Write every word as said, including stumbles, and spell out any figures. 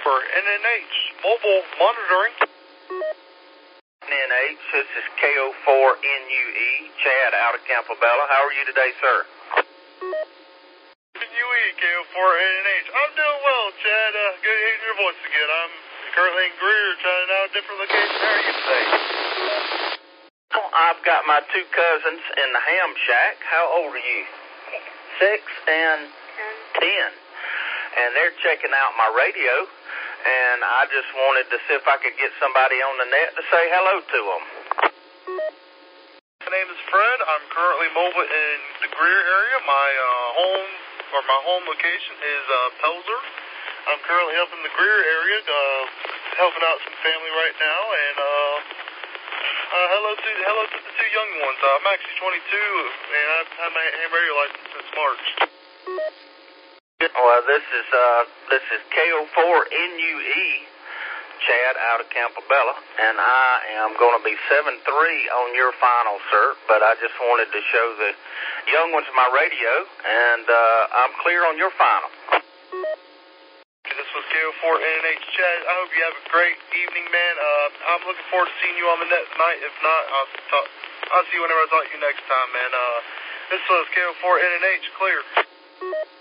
for N N H mobile monitoring. N N H, this is K O four N U E, Chad out of Campobello. How are you today, sir? N U E, K O four N N H. I'm doing well, Chad. Uh, good hearing your voice again. I'm currently in Greer, trying out a different location. How are you today? Well, I've got my two cousins in the ham shack. How old are you? Six and ten. And they're checking out my radio, and I just wanted to see if I could get somebody on the net to say hello to them. My name is Fred. I'm currently mobile in the Greer area. My uh, home, or my home location is uh, Pelzer. I'm currently up in the Greer area, uh, helping out some family right now, and uh, uh, hello to hello to the two young ones. Uh, I'm actually twenty-two, and I've had my ham radio license since March. Well, this is uh, this is K O four N U E, Chad out of Campobello, and I am going to be seven three on your final, sir, but I just wanted to show the young ones my radio, and uh, I'm clear on your final. This was K O four N N H, Chad. I hope you have a great evening, man. Uh, I'm looking forward to seeing you on the net tonight. If not, I'll, talk, I'll see you whenever I talk to you next time, man. Uh, this was K O four N N H, clear.